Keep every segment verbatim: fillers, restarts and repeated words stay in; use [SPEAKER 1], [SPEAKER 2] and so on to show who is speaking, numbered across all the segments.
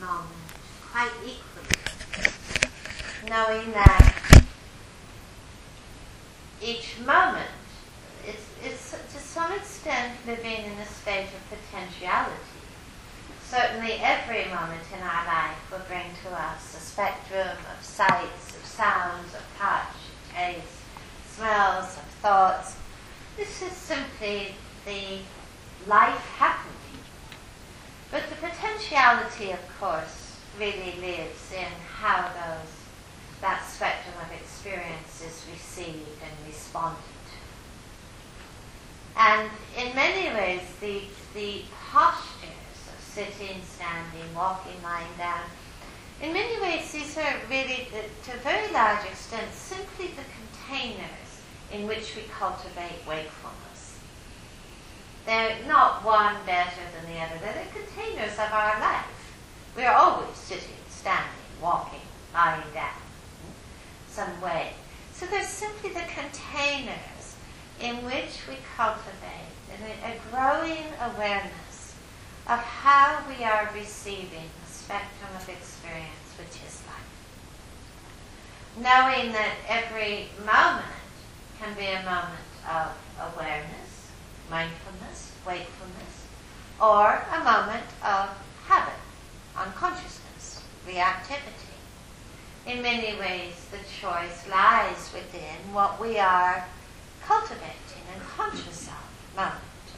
[SPEAKER 1] moment quite equally, knowing that each moment is, is to some extent living in a state of potentiality. Certainly every moment in our life will bring to us a spectrum of sights, of sounds, of touch, taste, smells, of thoughts. This is simply the life happening. But the potentiality, of course, really lives in how those that spectrum of experience is received and responded to. And in many ways, the, the postures of sitting, standing, walking, lying down, in many ways these are really, to a very large extent, simply the containers in which we cultivate wakefulness. They're not one better than the other. They're the containers of our life. We are always sitting, standing, walking, lying down, some way. So they're simply the containers in which we cultivate a growing awareness of how we are receiving the spectrum of experience which is life. Knowing that every moment can be a moment of awareness, mindfulness, wakefulness, or a moment of habit, unconsciousness, reactivity. In many ways, the choice lies within what we are cultivating and conscious of moment to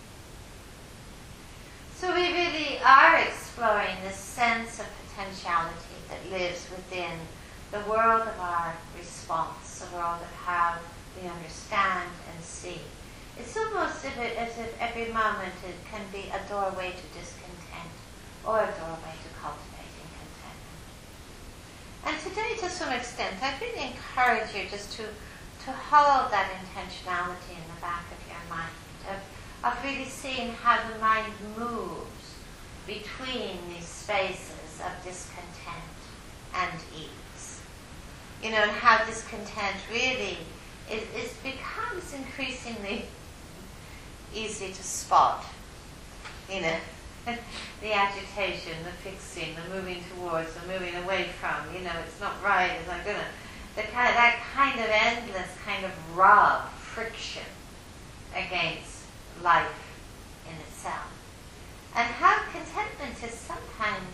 [SPEAKER 1] moment. So we really are exploring this sense of potentiality that lives within the world of our response, the world of how we understand and see. It's almost as if, as if every moment it can be a doorway to discontent or a doorway to cultivating contentment. And today, to some extent, I really encourage you just to, to hold that intentionality in the back of your mind, of, of really seeing how the mind moves between these spaces of discontent and ease. You know, and how discontent really is, is becomes increasingly easy to spot. You know, the agitation, the fixing, the moving towards, the moving away from. You know, it's not right. It's not gonna. The kind, that kind of endless kind of rub, friction against life in itself, and how contentment is sometimes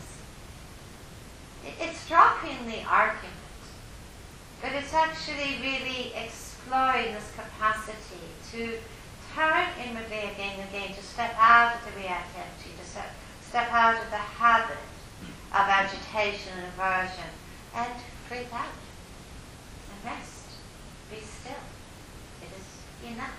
[SPEAKER 1] it, it's dropping the argument, but it's actually really exploring this capacity to turn inwardly again and again, to step out of the reactivity, to step, step out of the habit of agitation and aversion, and breathe out and rest. Be still. It is enough.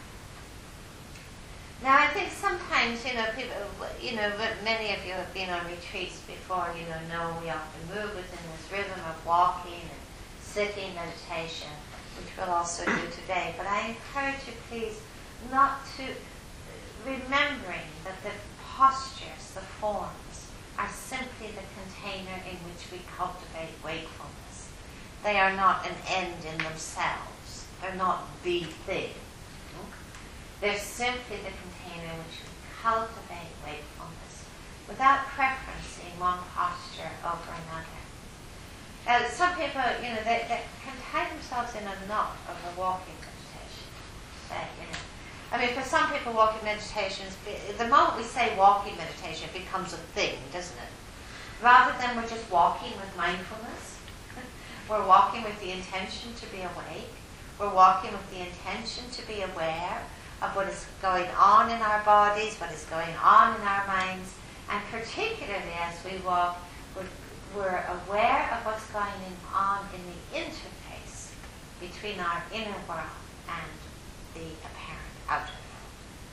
[SPEAKER 1] Now, I think sometimes, you know, people, you know, many of you have been on retreats before, you know, know we often move within this rhythm of walking and sitting meditation, which we'll also do today. But I encourage you, please, not to, remembering that the postures, the forms, are simply the container in which we cultivate wakefulness. They are not an end in themselves. They're not the thing. They're simply the container in which we cultivate wakefulness without preferencing one posture over another. Uh, some people, you know, they, they can tie themselves in a knot of a walking meditation. Say, you know, I mean, for some people, walking meditations, the moment we say walking meditation, it becomes a thing, doesn't it? Rather than we're just walking with mindfulness, we're walking with the intention to be awake. We're walking with the intention to be aware of what is going on in our bodies, what is going on in our minds, and particularly as we walk, we're, we're aware of what's going on in the interface between our inner world and the apparent outer world.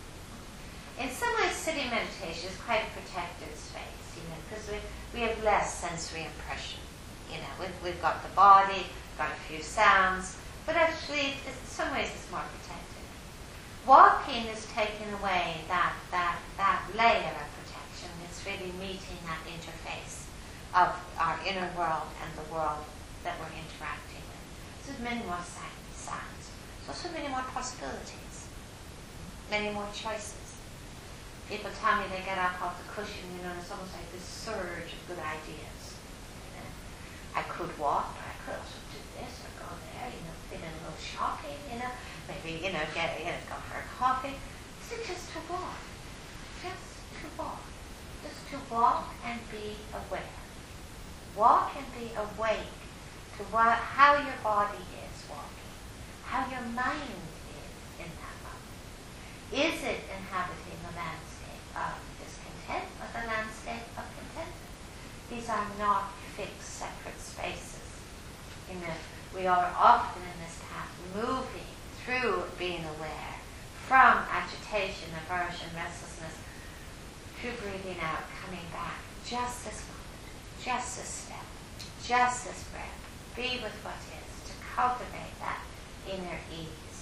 [SPEAKER 1] In some ways, sitting meditation is quite a protected space, you know, because we, we have less sensory impression. You know, we've, we've got the body, got a few sounds, but actually, in some ways, it's more protected. Walking is taking away that, that, that layer of protection. It's really meeting that interface of our inner world and the world that we're interacting with. So there's many more sounds. There's also many more possibilities, many more choices. People tell me they get up off the cushion, you know, and it's almost like this surge of good ideas. ideas. You know? I could walk, but I could also do this or go there, you know, fit in a little shopping, you know, maybe, you know, get, you know, go for a coffee. Is it just to walk? Just to walk. Just to walk and be aware. Walk and be awake to what, how your body is walking, how your mind is in that moment. Is it inhabiting the landscape of discontent or the landscape of contentment? These are not fixed, separate spaces. You know, we are often in this path moving through being aware from agitation, aversion, restlessness, to breathing out, coming back, just this moment, just this step, just this breath. Be with what is, to cultivate that inner ease.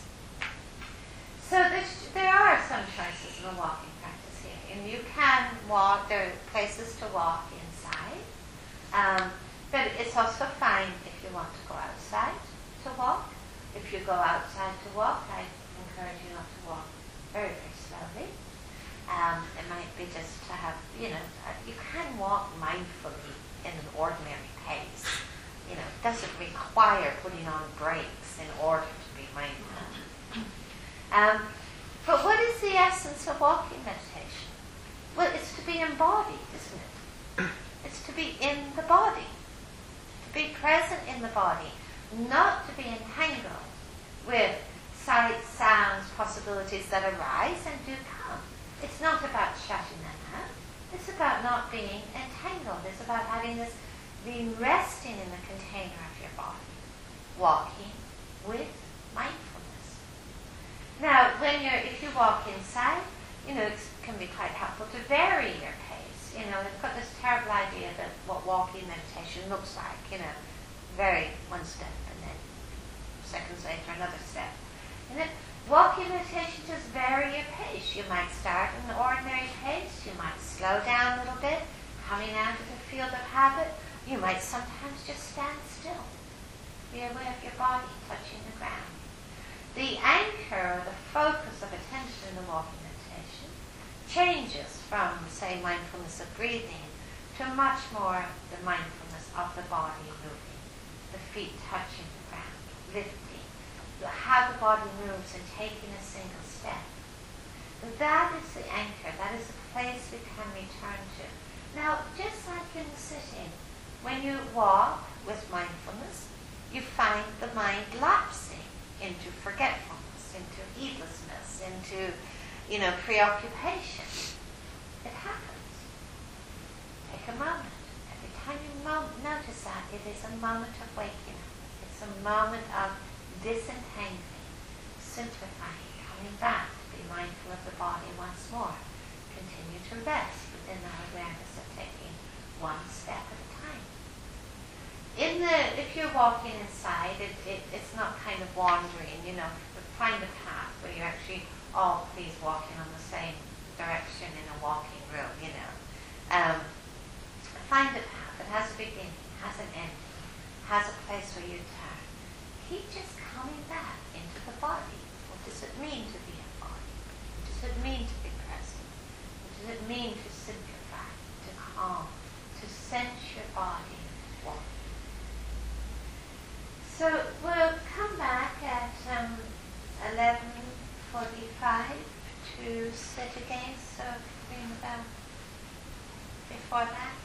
[SPEAKER 1] So there are some choices in the walking practice here. And you can walk, there are places to walk inside. Um, but it's also fine if you want to go outside to walk. If you go outside to walk, I encourage you not to walk very, very slowly. Um, it might be just to have, you know, you can walk mindfully in an ordinary pace. You know, it doesn't require putting on brakes in order to be mindful. Um, but what is the essence of walking meditation? Well, it's to be embodied, isn't it? It's to be in the body. To be present in the body. Not to be entangled with sights, sounds, possibilities that arise and do come. It's not about shutting them out. It's about not being entangled. It's about having this, being resting in the container of your body, walking with mindfulness. Now, when you're, if you walk inside, you know, it can be quite helpful to vary your pace. You know, they've got this terrible idea that what walking meditation looks like. You know, very one step and then seconds later another step. And then walking meditation just vary your pace. You might start at an ordinary pace. You might slow down a little bit, coming out of the field of habit. You might sometimes just stand still. Be aware of your body touching the ground. The anchor or the focus of attention in the walking meditation changes from, say, mindfulness of breathing to much more the mindfulness of the body moving, the feet touching the ground, lifting, how the body moves and taking a single step. That is the anchor. That is the place we can return to. Now, just like in sitting, when you walk with mindfulness, you find the mind lapsing into forgetfulness, into heedlessness, into, you know, preoccupation. It happens. Take a moment. Every time you mo- notice that, it is a moment of waking up. It's a moment of disentangling, simplifying, coming back to be mindful of the body once more. Continue to rest within that awareness of taking one step at a time. In the, if you're walking inside, it, it, it's not kind of wandering, you know, find a path where you're actually all please walking on the same direction in a walking room, you know. Um, find a path that has a beginning, has an ending, has a place where you turn. Keep just coming back into the body. What does it mean to be a body? What does it mean to be present? What does it mean to simplify, to calm, to sense your body walking? So we'll come back at um, eleven forty-five to sit again, so bring about before that.